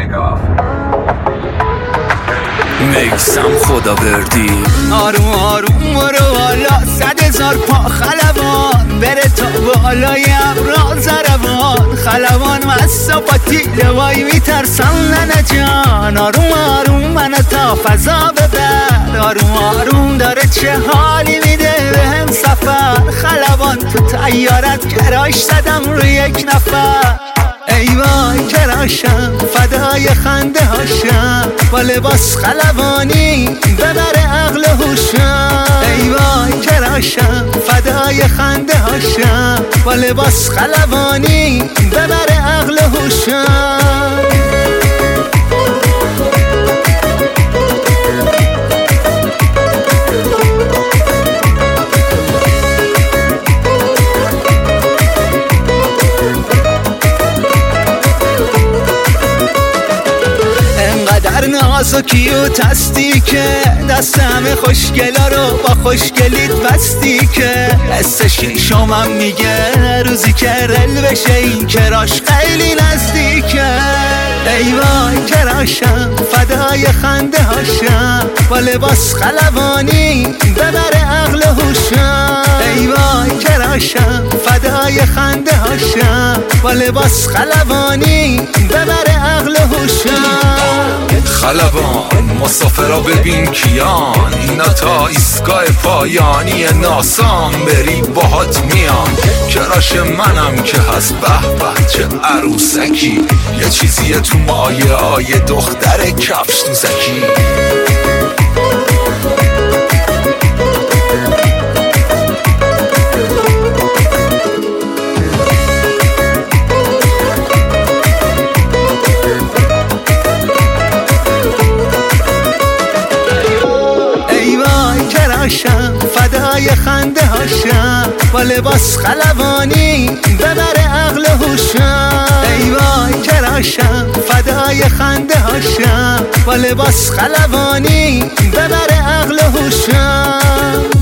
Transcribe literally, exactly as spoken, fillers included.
میکسم خدا بردی آروم آروم برو بالا، صد هزار پا خلبان بره تا بالای ابرا زربان. خلبان مستا با تیله وای میترسم ننه جان. آروم آروم منو تا فضا ببر، آروم آروم داره چه حالی میده به هم سفر. خلبان تو تیارت کراش زدم روی یک نفر. ای وای کراشم فدای خنده هاشم، با لباس خلبانی ببره عقل هوشم. ای وای کراشم فدای خنده هاشم، با لباس خلبانی ببره عقل هوشم. در ناز و کیوت هستی که دست همه خوشگلا رو با خوشگلیت بستی که حس شیشمم میگه روزی که رل بشه این کراش خیلی نزدیکه. ای وای کراشم فدای خنده هاشم، با لباس خلبانی ببره عقل هوشم. ای وای کراشم فدای خنده هاشم، با لباس خلبانی ببره عقل هوشم. خلبان مسافرا ببین کیان، اینا تا ایستگاه پایانی ناسام بری باهات میام. کراش منم که هست به به چه عروسکی، یه چیزیه تو مایه آیه دختر کفش دوزکی. فدای خنده هاشم، با لباس خلبانی ببره عقل هوشم. ای وای کراشم فدای خنده هاشم، با لباس خلبانی ببره عقل هوشم.